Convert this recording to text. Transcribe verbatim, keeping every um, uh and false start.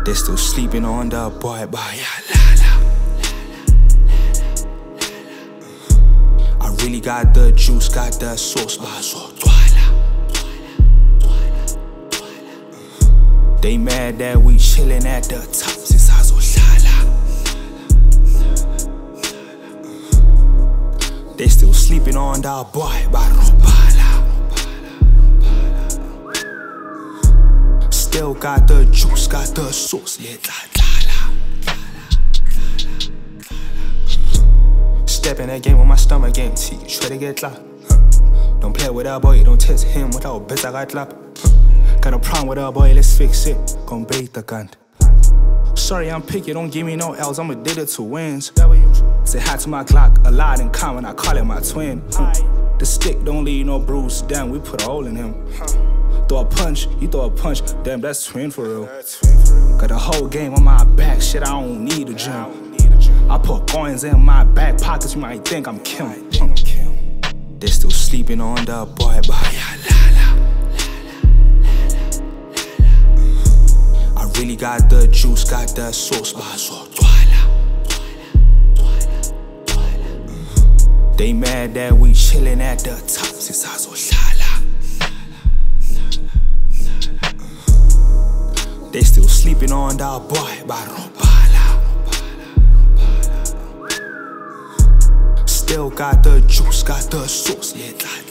They still sleeping on the boy, boy, yeah, la la. I really got the juice, got the sauce, but so twala. They mad that we chillin' at the top, since I so shala. They still sleeping on the boy, but robala. Still got the juice, got the sauce, yeah, la la. Step in that game with my stomach empty, try to get locked. Don't play with that boy, don't test him without bets, I got lap. Got a problem with that boy, let's fix it, gon' bait the gun. Sorry, I'm picky, don't give me no L's, I'm addicted to wins. Say hi to my Glock, a lot in common, I call it my twin. The stick don't leave no bruise, damn, we put a hole in him. Throw a punch, you throw a punch, damn, that's twin for real. Got the whole game on my back, shit, I don't need a gym. I put coins in my back pockets, you might think I'm Kim. They still sleeping on the boy, boy, yeah, la la. I really got the juice, got the sauce, but so twala. They mad that we chillin' at the top, since I so shala. They still sleeping on the boy, but robala. Still got the juice, got the sauce, yeah, la.